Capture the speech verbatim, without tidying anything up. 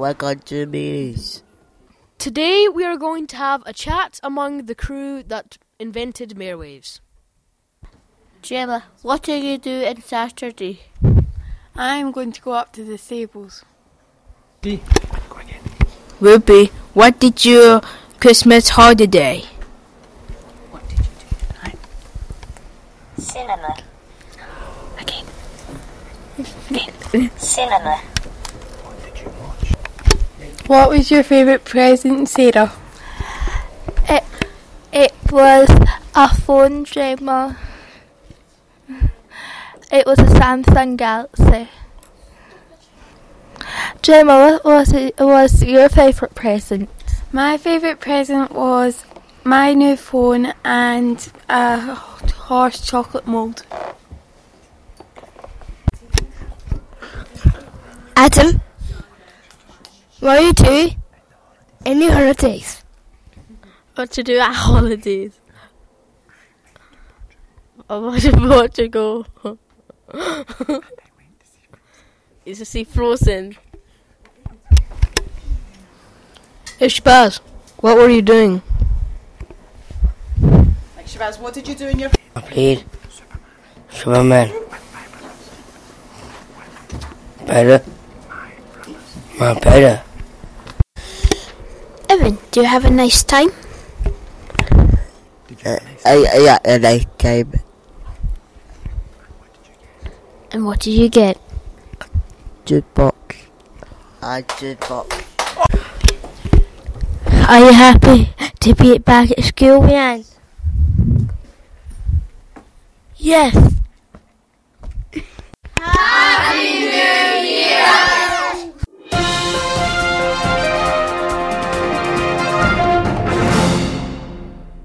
welcome to Maze. Today we are going to have a chat among the crew that invented Marewaves. Gemma, what are you doing Saturday? I'm going to go up to the stables. Ruby, what did your Christmas holiday? What did you do tonight? Cinema. Again. Again. Cinema. What did you watch? What was your favourite present, Sarah? It, it was a phone, Gemma. It was a Samsung Galaxy. Gemma, what was, it, was your favourite present? My favourite present was my new phone and a horse chocolate mould. Adam, what are you doing? Any holidays? What to do at holidays? I was in Portugal. Is to see Frozen. Hey Shabazz, what were you doing? Like Shabazz, what did you do in your... I played Superman. Better. My better. Evan, do you have a nice time? Uh, I, yeah, a nice time. And what did you get? Jukebox. A jukebox. Are you happy to be back at school, Ryan? Yes.